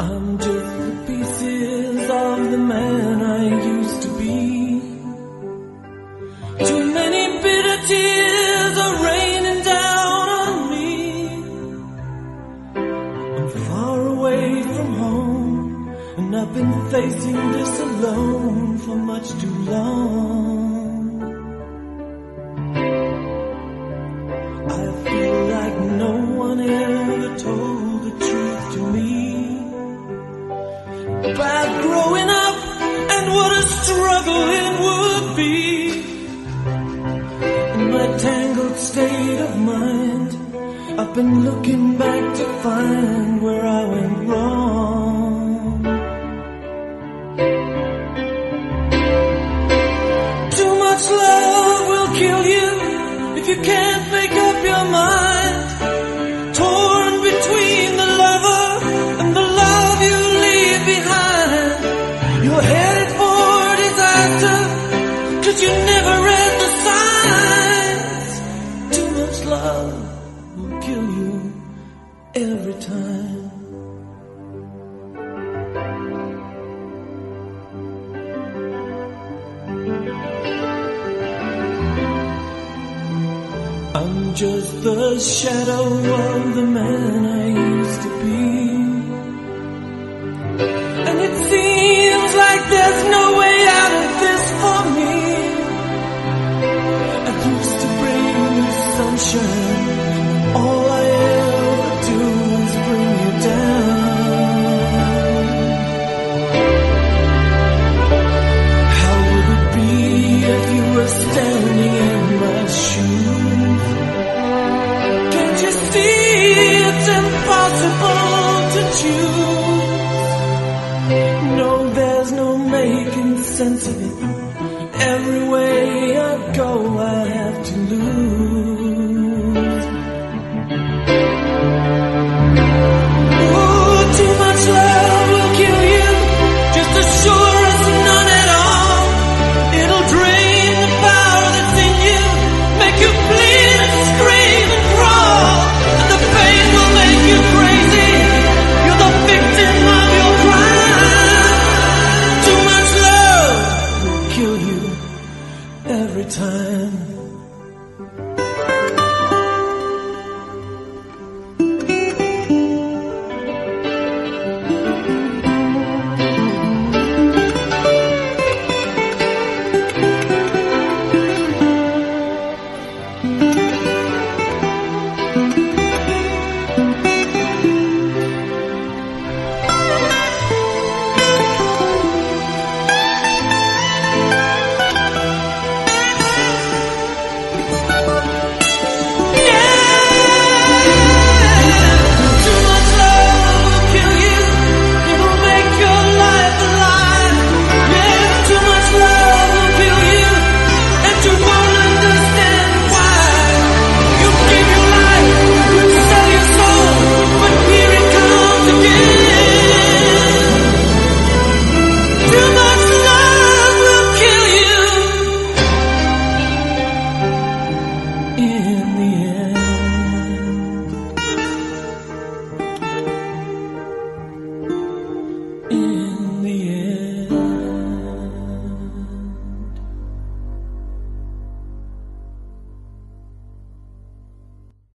I'm just the pieces of the man I used to be. Too many bitter tears are raining down on me. I'm far away from home, and I've been facing this alone for much too long. I feel like no one ever told the truth to me about growing up and what a struggle it would be. In my tangled state of mind, I've been looking back to find where I went wrong. Too much love will kill you if you can't make up your mind. Torn between the lover and the love you leave behind. You're headed for disaster, 'cause you never read the signs. Too much love will kill you every time. I'm just the shadow of the man I used to be, and it seems like there's no way out of this for me. I used to bring you sunshine, all I ever do is bring you down. How would it be if you were standing in my shoes? Can't you see it's impossible to choose? No, there's no making sense of it. Every way I go, I have to lose.